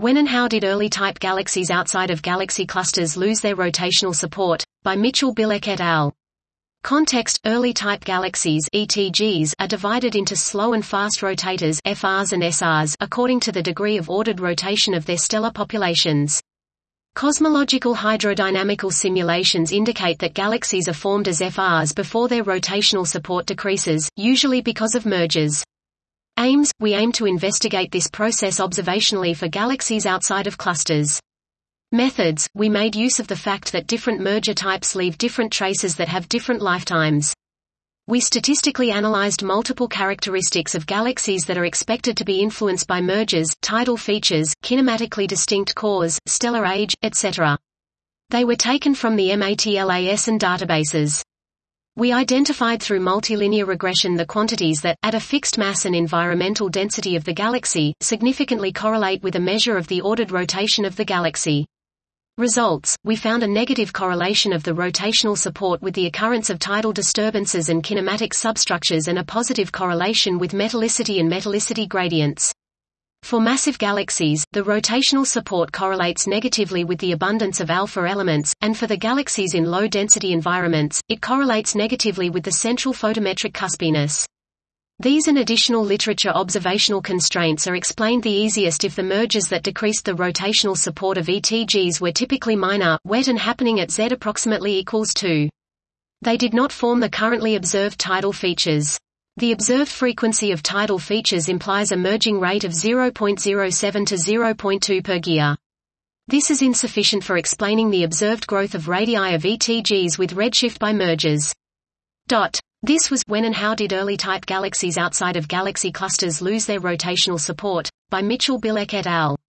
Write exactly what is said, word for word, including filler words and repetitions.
When and how did early-type galaxies outside of galaxy clusters lose their rotational support? By Mitchell-Bilek et al. Context: early-type galaxies (E T Gs) are divided into slow and fast rotators (F Rs and S Rs) according to the degree of ordered rotation of their stellar populations. Cosmological hydrodynamical simulations indicate that galaxies are formed as F Rs before their rotational support decreases, usually because of mergers. Aims: we aim to investigate this process observationally for galaxies outside of clusters. Methods: we made use of the fact that different merger types leave different traces that have different lifetimes. We statistically analyzed multiple characteristics of galaxies that are expected to be influenced by mergers, tidal features, kinematically distinct cores, stellar age, et cetera. They were taken from the MATLAS and databases. We identified through multilinear regression the quantities that, at a fixed mass and environmental density of the galaxy, significantly correlate with a measure of the ordered rotation of the galaxy. Results: we found a negative correlation of the rotational support with the occurrence of tidal disturbances and kinematic substructures and a positive correlation with metallicity and metallicity gradients. For massive galaxies, the rotational support correlates negatively with the abundance of alpha elements, and for the galaxies in low-density environments, it correlates negatively with the central photometric cuspiness. These and additional literature observational constraints are explained the easiest if the mergers that decreased the rotational support of E T Gs were typically minor, wet and happening at Z approximately equals two. They did not form the currently observed tidal features. The observed frequency of tidal features implies a merging rate of zero point zero seven to zero point two per year. This is insufficient for explaining the observed growth of radii of E T Gs with redshift by mergers. Dot. This was When and How Did Early-Type Galaxies Outside of Galaxy Clusters Lose Their Rotational Support? By Mitchell-Bilek et al.